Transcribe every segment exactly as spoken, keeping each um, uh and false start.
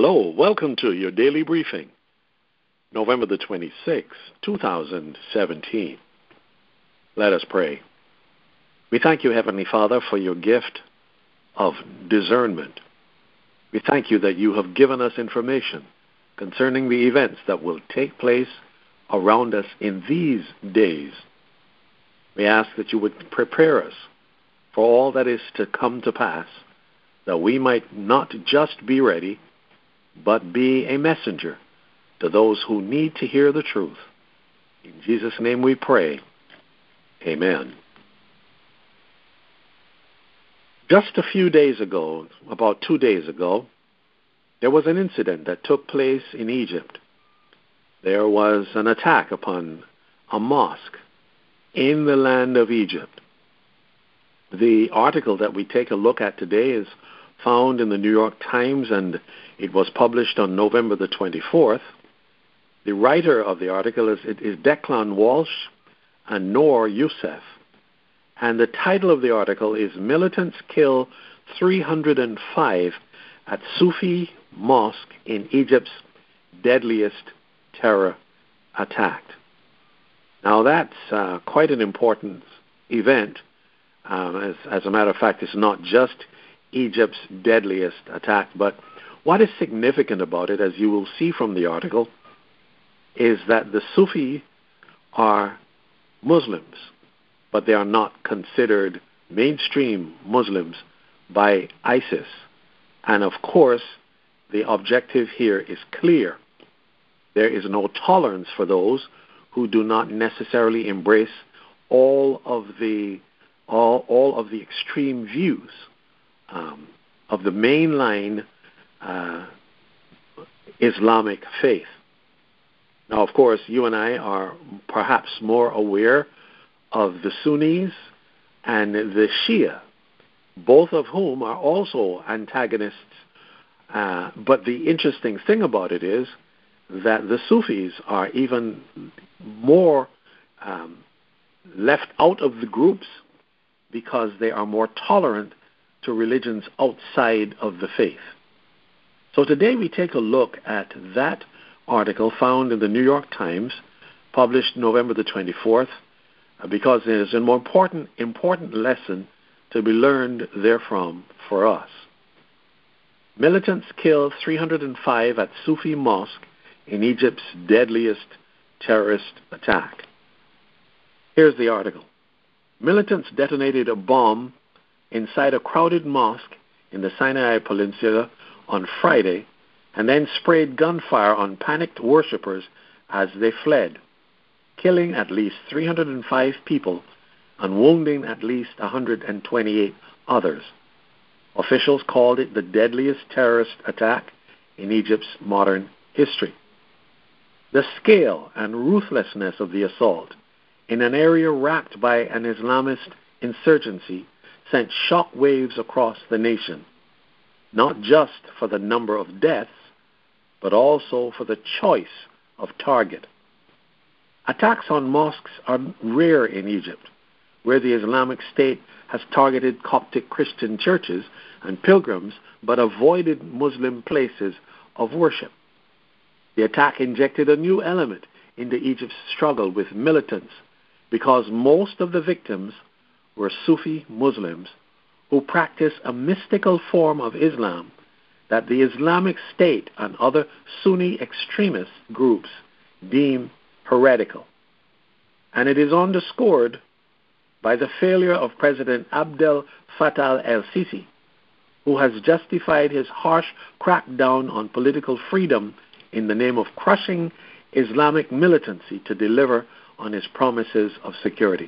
Hello, welcome to your daily briefing, November the twenty-sixth, two thousand seventeen. Let us pray. We thank you, Heavenly Father, for your gift of discernment. We thank you that you have given us information concerning the events that will take place around us in these days. We ask that you would prepare us for all that is to come to pass, that we might not just be ready, but be a messenger to those who need to hear the truth. In Jesus' name we pray. Amen. Just a few days ago, about two days ago, there was an incident that took place in Egypt. There was an attack upon a mosque in the land of Egypt. The article that we take a look at today is found in the New York Times, and it was published on November the twenty-fourth. The writer of the article is, is Declan Walsh and Noor Youssef. And the title of the article is Militants Kill three hundred five at Sufi Mosque in Egypt's Deadliest Terror Attack. Now that's uh, quite an important event. Um, as, as a matter of fact, it's not just Egypt's deadliest attack, but what is significant about it, as you will see from the article, is that the Sufi are Muslims, but they are not considered mainstream Muslims by ISIS. And of course, the objective here is clear. There is no tolerance for those who do not necessarily embrace all of the all, all of the extreme views um, of the mainline uh, Islamic faith. Now, of course, you and I are perhaps more aware of the Sunnis and the Shia, both of whom are also antagonists. Uh, but the interesting thing about it is that the Sufis are even more um, left out of the groups because they are more tolerant to religions outside of the faith. So today we take a look at that article found in the New York Times, published November the twenty-fourth, because there is an important, important lesson to be learned therefrom for us. Militants kill three hundred five at Sufi Mosque in Egypt's deadliest terrorist attack. Here's the article. Militants detonated a bomb inside a crowded mosque in the Sinai Peninsula on Friday and then sprayed gunfire on panicked worshippers as they fled, killing at least three hundred five people and wounding at least one hundred twenty-eight others. Officials called it the deadliest terrorist attack in Egypt's modern history. The scale and ruthlessness of the assault in an area racked by an Islamist insurgency sent shock waves across the nation, not just for the number of deaths, but also for the choice of target. Attacks on mosques are rare in Egypt, where the Islamic State has targeted Coptic Christian churches and pilgrims, but avoided Muslim places of worship. The attack injected a new element into Egypt's struggle with militants, because most of the victims were Sufi Muslims who practice a mystical form of Islam that the Islamic State and other Sunni extremist groups deem heretical. And it is underscored by the failure of President Abdel Fattah el-Sisi, who has justified his harsh crackdown on political freedom in the name of crushing Islamic militancy to deliver on his promises of security.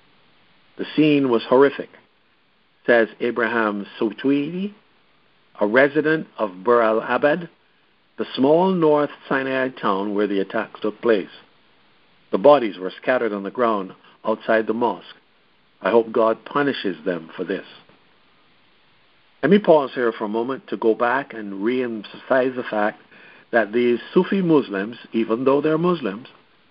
The scene was horrific, says Abraham Soutouidi, a resident of Bur al-Abad, the small North Sinai town where the attacks took place. The bodies were scattered on the ground outside the mosque. I hope God punishes them for this. Let me pause here for a moment to go back and re-emphasize the fact that these Sufi Muslims, even though they're Muslims,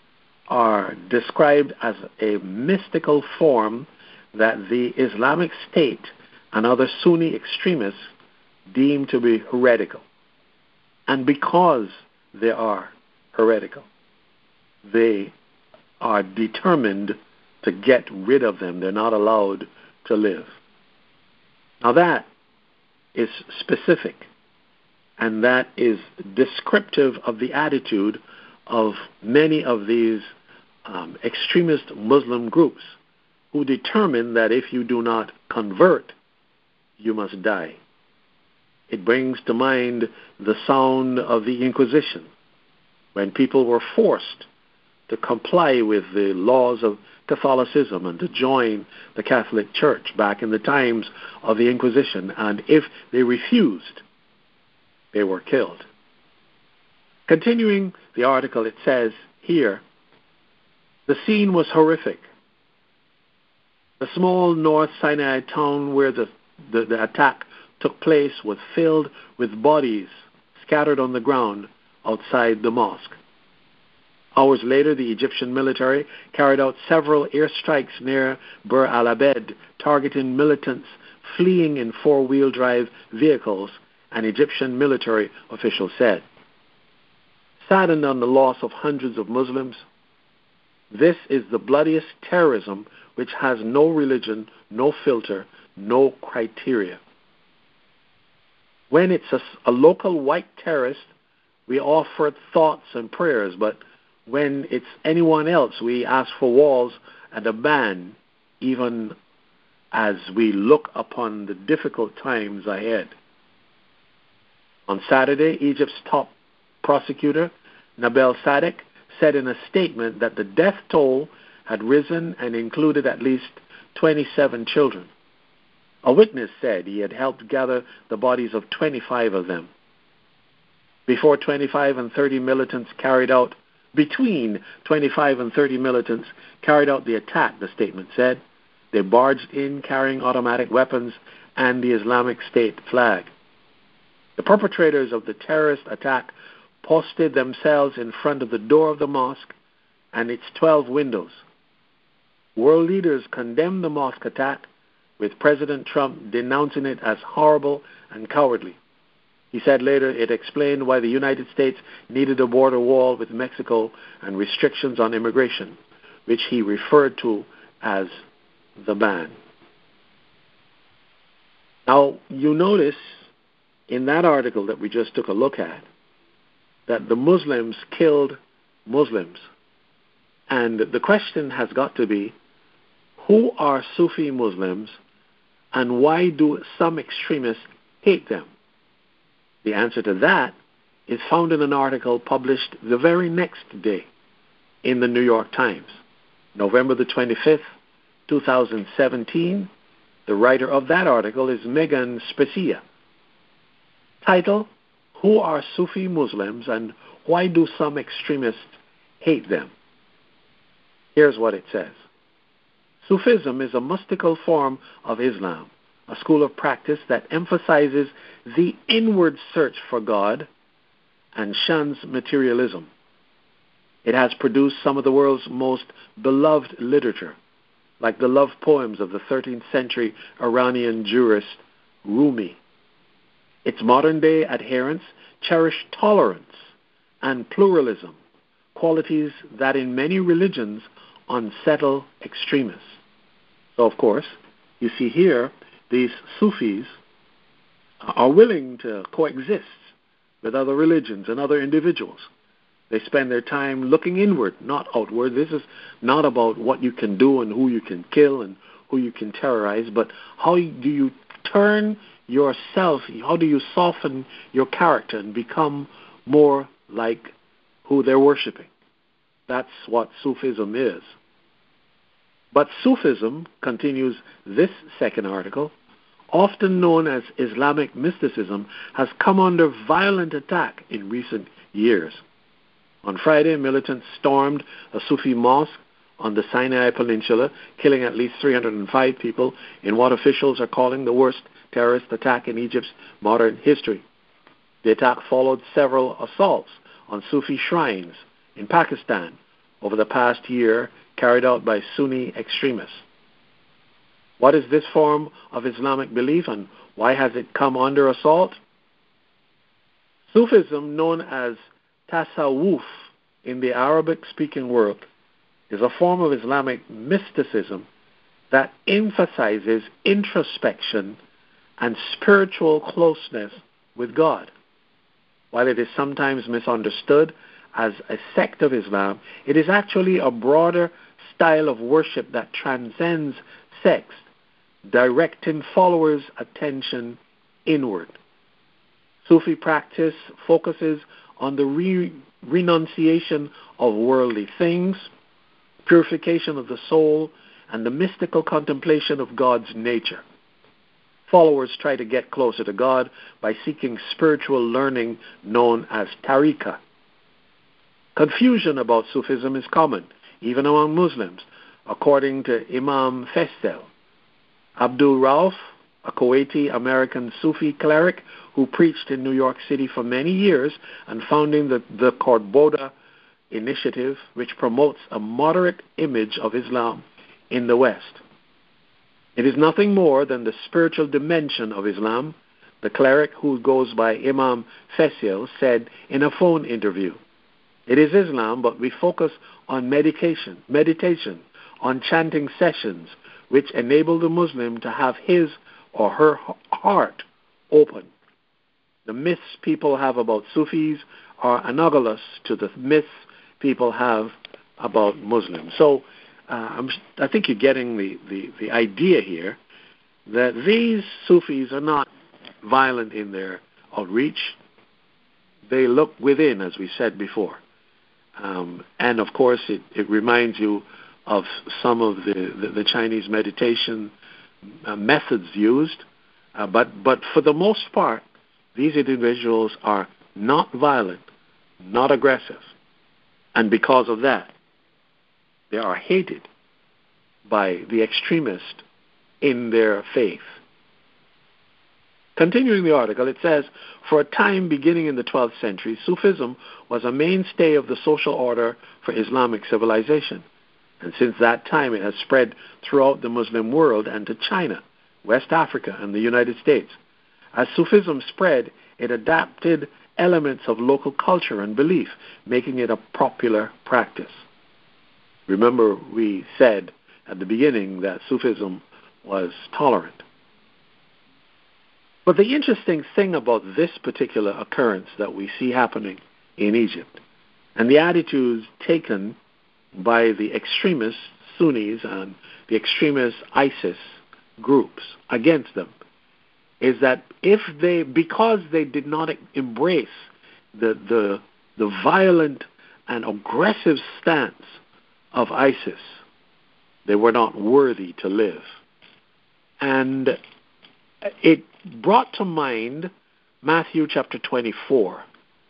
are described as a mystical form that the Islamic State and other Sunni extremists deem to be heretical. And because they are heretical, they are determined to get rid of them. They're not allowed to live. Now that is specific, and that is descriptive of the attitude of many of these um, extremist Muslim groups who determine that if you do not convert, you must die. It brings to mind the sound of the Inquisition, when people were forced to comply with the laws of Catholicism and to join the Catholic Church back in the times of the Inquisition. And if they refused, they were killed. Continuing the article, it says here, the scene was horrific. The small North Sinai town where the, the, the attack took place was filled with bodies scattered on the ground outside the mosque. Hours later, the Egyptian military carried out several airstrikes near Bir al-Abed, targeting militants fleeing in four-wheel drive vehicles, an Egyptian military official said. Saddened on the loss of hundreds of Muslims, this is the bloodiest terrorism which has no religion, no filter, no criteria. When it's a, a local white terrorist, we offer thoughts and prayers, but when it's anyone else, we ask for walls and a ban, even as we look upon the difficult times ahead. On Saturday, Egypt's top prosecutor, Nabil Sadek, said in a statement that the death toll had risen and included at least twenty-seven children. A witness said he had helped gather the bodies of twenty-five of them. Before twenty-five and thirty militants carried out, between twenty-five and thirty militants carried out the attack, the statement said. They barged in carrying automatic weapons and the Islamic State flag. The perpetrators of the terrorist attack posted themselves in front of the door of the mosque and its twelve windows. World leaders condemned the mosque attack, with President Trump denouncing it as horrible and cowardly. He said later it explained why the United States needed a border wall with Mexico and restrictions on immigration, which he referred to as the ban. Now, you notice in that article that we just took a look at that the Muslims killed Muslims. And the question has got to be, who are Sufi Muslims and why do some extremists hate them? The answer to that is found in an article published the very next day in the New York Times. November the twenty-fifth, two thousand seventeen. The writer of that article is Megan Specia. Title, Who are Sufi Muslims and why do some extremists hate them? Here's what it says. Sufism is a mystical form of Islam, a school of practice that emphasizes the inward search for God and shuns materialism. It has produced some of the world's most beloved literature, like the love poems of the thirteenth century Iranian jurist Rumi. Its modern-day adherents cherish tolerance and pluralism, qualities that in many religions unsettle extremists. So, of course, you see here, these Sufis are willing to coexist with other religions and other individuals. They spend their time looking inward, not outward. This is not about what you can do and who you can kill and who you can terrorize, but how do you turn yourself, how do you soften your character and become more like who they're worshiping. That's what Sufism is. But Sufism, continues this second article, often known as Islamic mysticism, has come under violent attack in recent years. On Friday, militants stormed a Sufi mosque on the Sinai Peninsula, killing at least three hundred five people in what officials are calling the worst terrorist attack in Egypt's modern history. The attack followed several assaults on Sufi shrines in Pakistan over the past year, carried out by Sunni extremists. What is this form of Islamic belief and why has it come under assault? Sufism, known as Tasawwuf in the Arabic-speaking world, is a form of Islamic mysticism that emphasizes introspection and spiritual closeness with God. While it is sometimes misunderstood as a sect of Islam, it is actually a broader style of worship that transcends sects, directing followers' attention inward. Sufi practice focuses on the re- renunciation of worldly things, purification of the soul, and the mystical contemplation of God's nature. Followers try to get closer to God by seeking spiritual learning known as tariqah. Confusion about Sufism is common, even among Muslims, according to Imam Faisal Abdul Rauf, a Kuwaiti-American Sufi cleric who preached in New York City for many years and founding the, the Cordoba Initiative, which promotes a moderate image of Islam in the West. It is nothing more than the spiritual dimension of Islam, the cleric, who goes by Imam Faisal, said in a phone interview. It is Islam, but we focus on meditation, meditation, on chanting sessions, which enable the Muslim to have his or her heart open. The myths people have about Sufis are analogous to the myths people have about Muslims. So uh, I'm, I think you're getting the, the, the idea here that these Sufis are not violent in their outreach. They look within, as we said before. Um, and, of course, it, it reminds you of some of the, the, the Chinese meditation uh, methods used. Uh, but, but for the most part, these individuals are not violent, not aggressive. And because of that, they are hated by the extremists in their faith. Continuing the article, it says, for a time beginning in the twelfth century, Sufism was a mainstay of the social order for Islamic civilization. And since that time, it has spread throughout the Muslim world and to China, West Africa, and the United States. As Sufism spread, it adapted elements of local culture and belief, making it a popular practice. Remember, we said at the beginning that Sufism was tolerant. But the interesting thing about this particular occurrence that we see happening in Egypt, and the attitudes taken by the extremist Sunnis and the extremist ISIS groups against them, is that if they, because they did not embrace the the the violent and aggressive stance of ISIS, they were not worthy to live. And it brought to mind Matthew chapter twenty-four.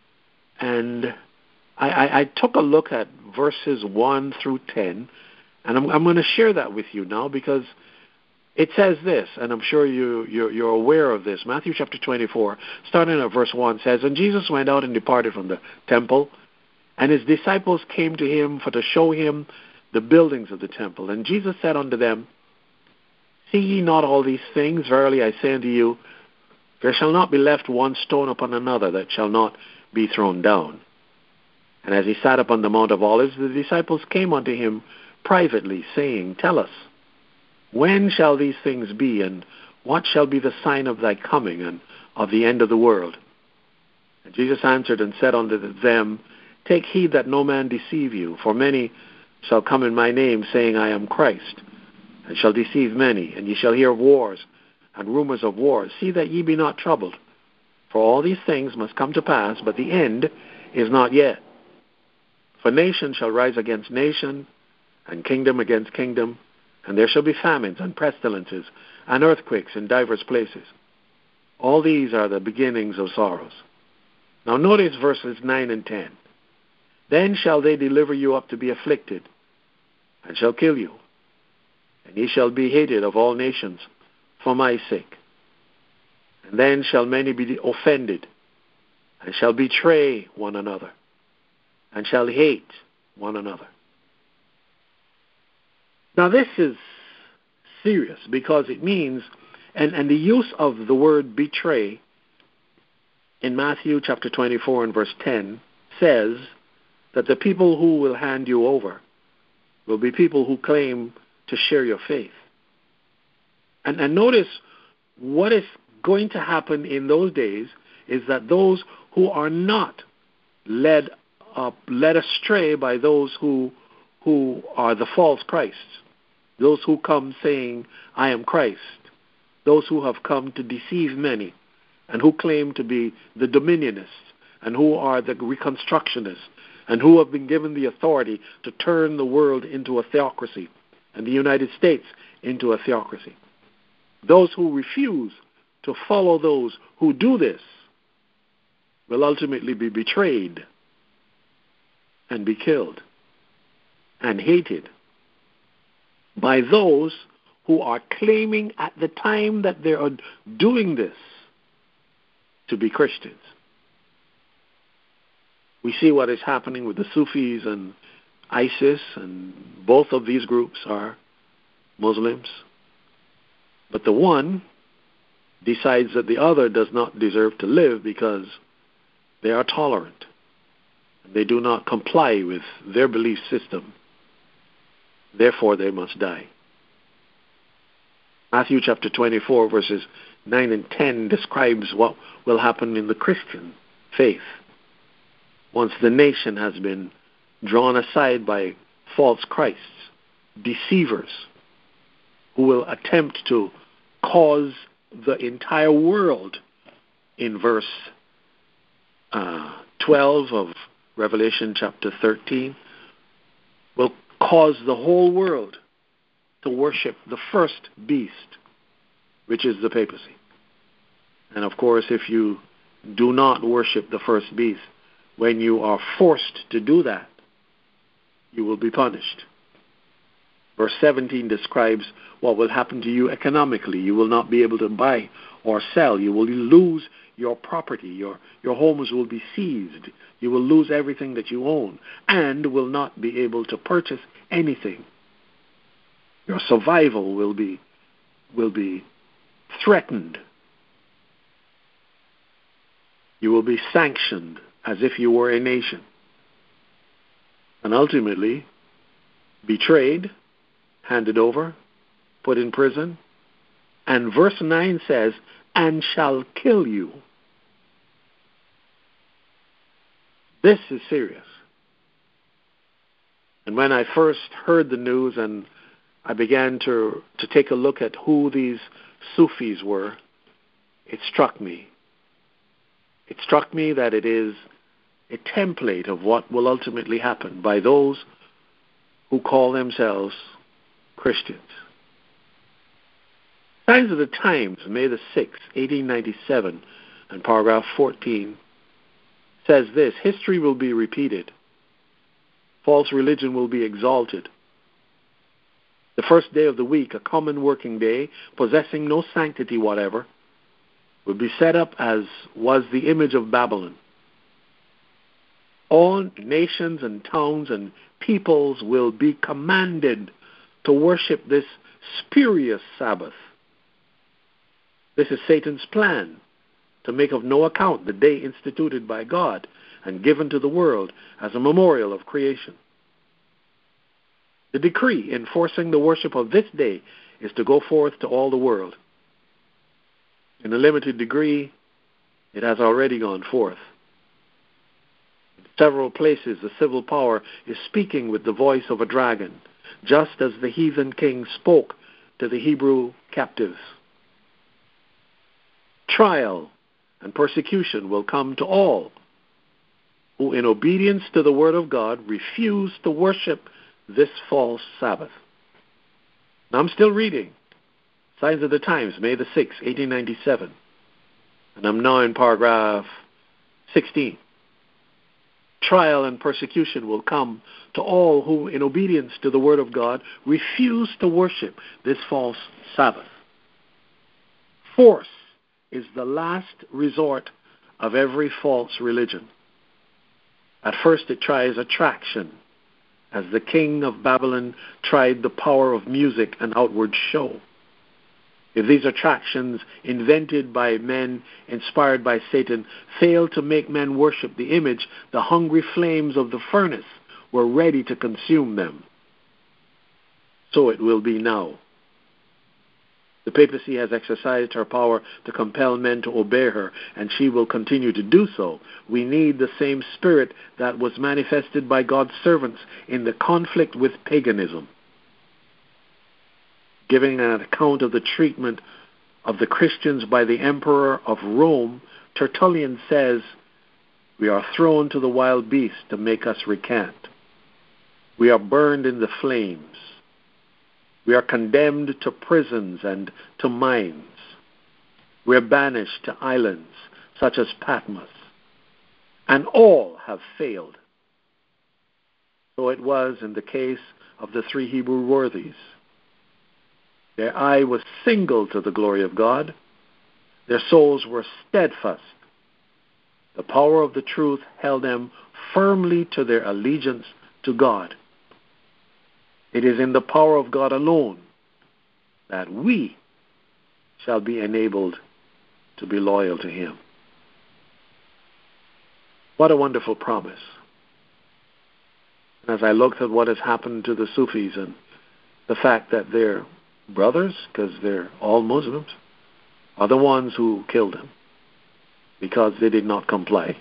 And I, I, I took a look at verses one through ten, and I'm, I'm going to share that with you now because it says this, and I'm sure you, you're, you're aware of this. Matthew chapter twenty-four, starting at verse one, says, and Jesus went out and departed from the temple, and his disciples came to him for to show him the buildings of the temple. And Jesus said unto them, see ye not all these things? Verily I say unto you, there shall not be left one stone upon another that shall not be thrown down. And as he sat upon the Mount of Olives, the disciples came unto him privately, saying, tell us, when shall these things be, and what shall be the sign of thy coming and of the end of the world? And Jesus answered and said unto them, take heed that no man deceive you, for many shall come in my name, saying, I am Christ, and shall deceive many. And ye shall hear of wars and rumors of wars. See that ye be not troubled, for all these things must come to pass, but the end is not yet. For nation shall rise against nation, and kingdom against kingdom, and there shall be famines and pestilences and earthquakes in divers places. All these are the beginnings of sorrows. Now notice verses nine and ten. Then shall they deliver you up to be afflicted, and shall kill you, and ye shall be hated of all nations for my sake. And then shall many be offended, and shall betray one another, and shall hate one another. Now this is serious because it means, and, and the use of the word betray in Matthew chapter twenty-four and verse ten says that the people who will hand you over will be people who claim to share your faith. And, and notice what is going to happen in those days is that those who are not led up, led astray by those who who are the false Christs, those who come saying, I am Christ, those who have come to deceive many, and who claim to be the dominionists, and who are the reconstructionists, and who have been given the authority to turn the world into a theocracy, and the United States into a theocracy. Those who refuse to follow those who do this will ultimately be betrayed and be killed and hated by those who are claiming at the time that they are doing this to be Christians. We see what is happening with the Sufis and ISIS, and both of these groups are Muslims. But the one decides that the other does not deserve to live because they are tolerant. They do not comply with their belief system. Therefore, they must die. Matthew chapter twenty-four, verses nine and ten describes what will happen in the Christian faith once the nation has been drawn aside by false Christs, deceivers, who will attempt to cause the entire world, in verse uh, twelve of Revelation chapter thirteen, will cause the whole world to worship the first beast, which is the papacy. And of course, if you do not worship the first beast, when you are forced to do that, you will be punished. Verse seventeen describes what will happen to you economically. You will not be able to buy or sell. You will lose your property. Your, your homes will be seized. You will lose everything that you own and will not be able to purchase anything. Your survival will be, will be threatened. You will be sanctioned as if you were a nation. And ultimately, betrayed, handed over, put in prison. And verse nine says, and shall kill you. This is serious. And when I first heard the news and I began to, to take a look at who these Sufis were, it struck me. It struck me that it is a template of what will ultimately happen by those who call themselves Christians. Signs of the Times, May the sixth, eighteen ninety-seven, and paragraph fourteen, says this: history will be repeated. False religion will be exalted. The first day of the week, a common working day, possessing no sanctity whatever, will be set up as was the image of Babylon. All nations and towns and peoples will be commanded to worship this spurious Sabbath. This is Satan's plan, to make of no account the day instituted by God and given to the world as a memorial of creation. The decree enforcing the worship of this day is to go forth to all the world. In a limited degree, it has already gone forth. In several places, the civil power is speaking with the voice of a dragon, just as the heathen king spoke to the Hebrew captives. Trial and persecution will come to all who, in obedience to the word of God, refuse to worship this false Sabbath. Now I'm still reading. Signs of the Times, May the sixth, eighteen ninety-seven. And I'm now in paragraph sixteen. Trial and persecution will come to all who, in obedience to the word of God, refuse to worship this false Sabbath. Force is the last resort of every false religion. At first it tries attraction, as the king of Babylon tried the power of music and outward show. If these attractions, invented by men, inspired by Satan, fail to make men worship the image, the hungry flames of the furnace were ready to consume them. So it will be now. The papacy has exercised her power to compel men to obey her, and she will continue to do so. We need the same spirit that was manifested by God's servants in the conflict with paganism. Giving an account of the treatment of the Christians by the Emperor of Rome, Tertullian says, "We are thrown to the wild beasts to make us recant. We are burned in the flames. We are condemned to prisons and to mines. We are banished to islands such as Patmos. And all have failed." So it was in the case of the three Hebrew worthies. Their eye was single to the glory of God. Their souls were steadfast. The power of the truth held them firmly to their allegiance to God. It is in the power of God alone that we shall be enabled to be loyal to Him. What a wonderful promise. And as I looked at what has happened to the Sufis and the fact that their brothers, because they're all Muslims, are the ones who killed them because they did not comply,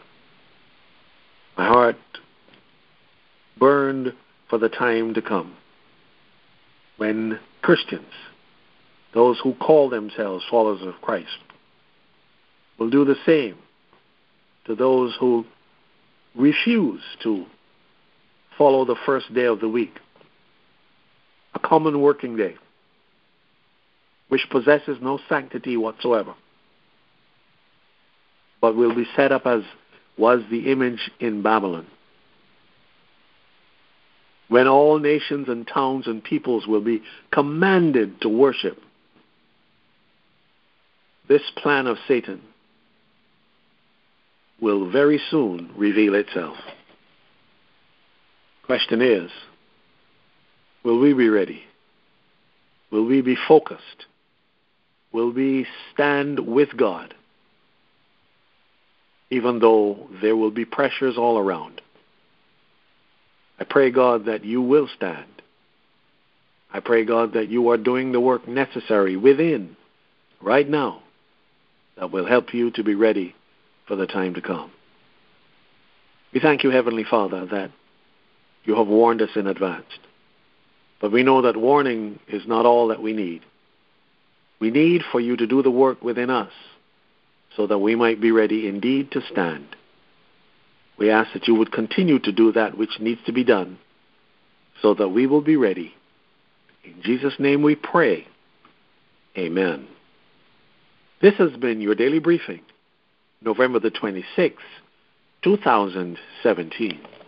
my heart burned for the time to come when Christians, those who call themselves followers of Christ, will do the same to those who refuse to follow the first day of the week, a common working day, which possesses no sanctity whatsoever, but will be set up as was the image in Babylon, when all nations and towns and peoples will be commanded to worship. This plan of Satan will very soon reveal itself. Question is, will we be ready? Will we be focused? Will we stand with God, even though there will be pressures all around? I pray, God, that you will stand. I pray, God, that you are doing the work necessary within, right now, that will help you to be ready for the time to come. We thank you, Heavenly Father, that you have warned us in advance. But we know that warning is not all that we need. We need for you to do the work within us so that we might be ready indeed to stand. We ask that you would continue to do that which needs to be done so that we will be ready. In Jesus' name we pray. Amen. This has been your daily briefing, November the twenty-sixth, two thousand seventeen.